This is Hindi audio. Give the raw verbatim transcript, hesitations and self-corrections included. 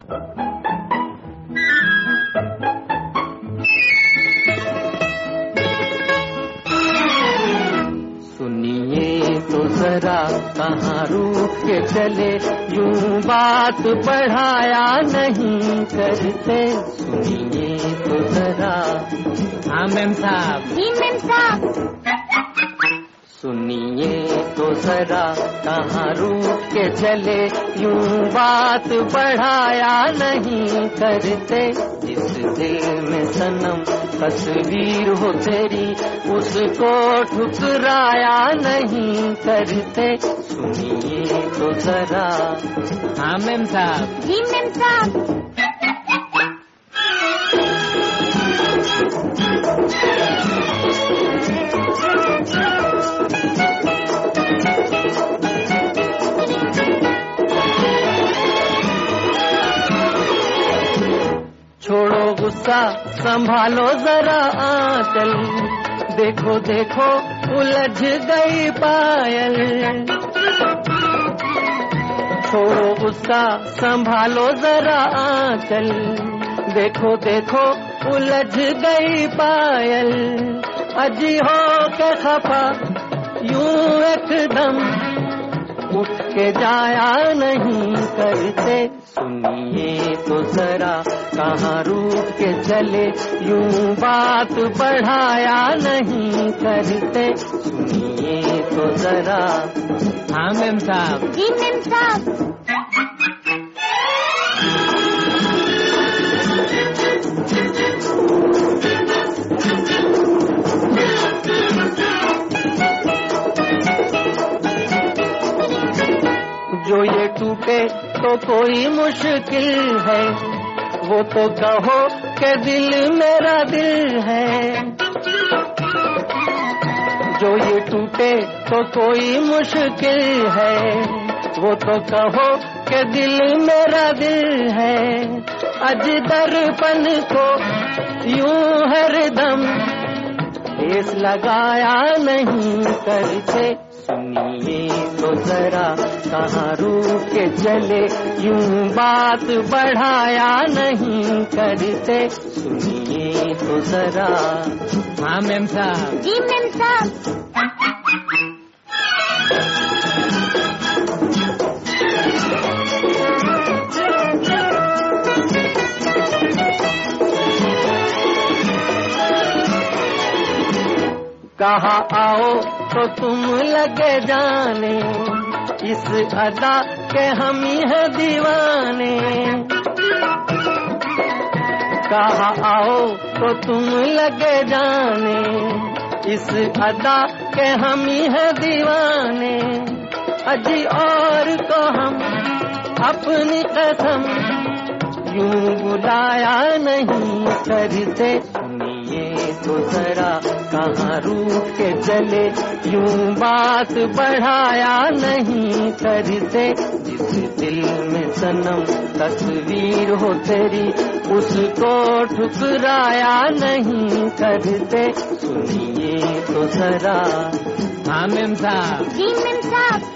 जरा कहाँ रूठ के चले, यूं बात बढ़ाया नहीं करते, सुनिए तो जरा। हाँ मेम साहब। जी मेम साहब। सुनिए तो जरा कहाँ रूठ के चले, यूं बात बढ़ाया नहीं करते, जिस दिल में सनम तस्वीर हो तेरी, उसको ठुकराया नहीं करते, सुनिए तो जरा। हाँ मेम साहब। जी मेम साहब। छोड़ो गुस्सा संभालो जरा आंचल, देखो देखो उलझ गई पायल। छोड़ो गुस्सा संभालो जरा आंचल, देखो देखो उलझ गई पायल। अजी हो के खफा यूं एकदम उठ के जाया नहीं करते, सुनिए तो जरा कहाँ रूठ के चले, यूं बात बढ़ाया नहीं करते, सुनिए तो जरा। हाँ मेम साहब। जी मेम साहब। जो ये टूटे तो कोई मुश्किल है, वो तो कहो कि दिल मेरा दिल है। जो ये टूटे तो कोई मुश्किल है, वो तो कहो कि दिल मेरा दिल है। अज दर्पण को यूं हरदम ठेस लगाया नहीं करते, सुनिए तो जरा कहाँ रूठ के चले, यूं बात बढ़ाया नहीं करते, सुनिए तो जरा। हाँ मेम साहब। जी मेम साहब। कहा आओ तो तुम लगे जाने, इस अदा के हम ही है दीवाने। कहा आओ तो तुम लगे जाने, इस अदा के हम ही है दीवाने। अजी और को हम अपनी कसम यूं बुलाया नहीं करते, सुनिए तो जरा कहाँ रूठ के चले, यूं बात बढ़ाया नहीं करते, जिस दिल में सनम तस्वीर हो तेरी, उसको ठुकराया नहीं करते, सुनिए तो जरा। हाँ मेम साहब। जी मेम साहब।